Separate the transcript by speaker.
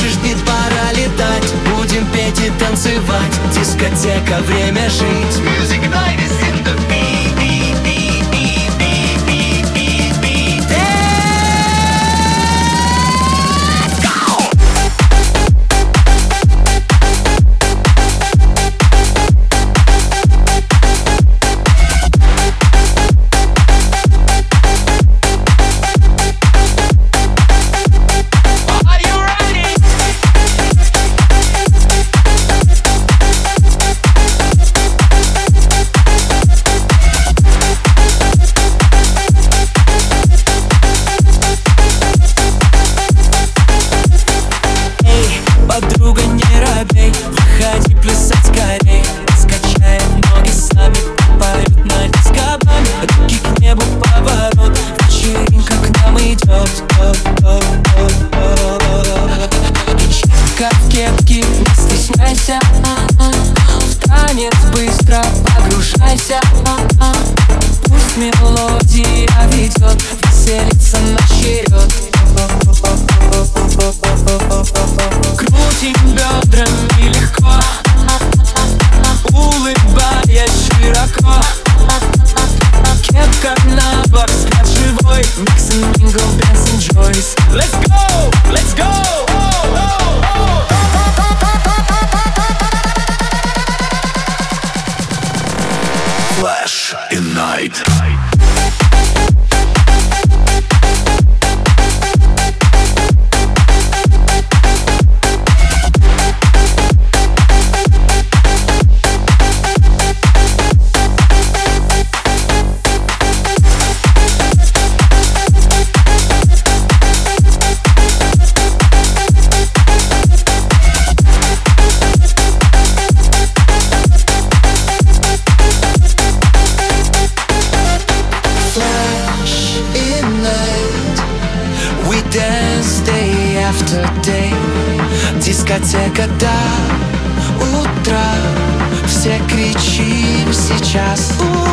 Speaker 1: слышишь бит, пора летать. Будем петь и танцевать, дискотека, время жить. Music night is in the beat, beat, beat, beat, beat, beat, beat, beat, beat. Let's go!
Speaker 2: Подруга, не робей, выходи плясать скорей. Скачаем ноги сами, поют на дискобаме. Руки к небу, поворот, вечеринка к нам идет. Девчонка в кепке, не стесняйся, в танец быстро погружайся. Пусть мелодия ведет, веселиться начеред. Крутим бедрами легко, улыбаясь широко. Кепка на бок, взгляд живой. Mix and mingle, dance and joys. Let's go, let's go.
Speaker 1: Flash in night.
Speaker 2: Dance day after day, дискотека до утра. Все кричим сейчас.